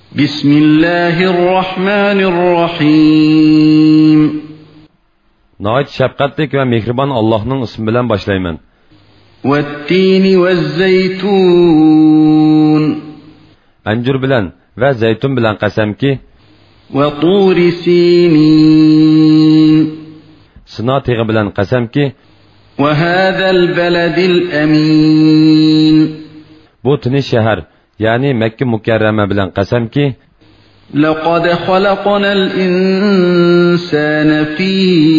بسم الله الرحمن الرحيم نهايت şefqatlik ve mehriban Allah'ın ismi bilen başlayman. والتين والزيتون Ancur bilen ve zeytun bilen qasamki وطور سينين Sina teği bilen qasamki وهذا البلد الأمين bu tiniş şehir yani Mekke mükerreme bilen qasamki لقد خلقنا الإنسان في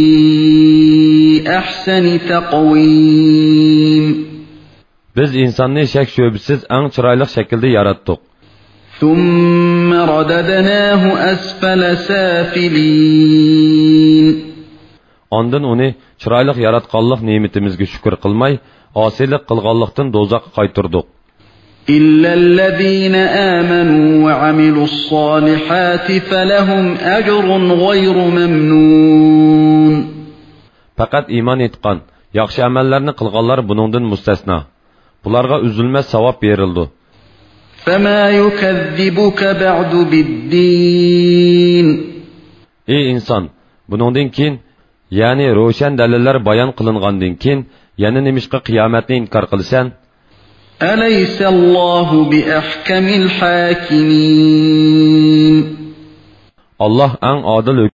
أحسن تقويم biz insanı şek şüphesiz en çıraylık şekilde yarattık. ثم رددناه أسفل سافلين Ondan onu çıraylık yaratqanlıq nimetimizge şükür qılmay, asilik qılğanlıqdan dozaqqa qaytırdık. إلا الذين آمنوا وعملوا الصالحات فلهم أجر غير ممنون Faqat iman etqan, yaxşı əməllərini qılğanlar bunundan müstəsna. Bularga üzülməz savab verildi. فما يكذبك بعد بالدين Ey insan, bunundan keyin, yani roşan dalillar bayan qılınğandan keyin, yana nimişqa qiyomatni inkar qilsan? أليس الله بأحكم الحاكمين Allah en adil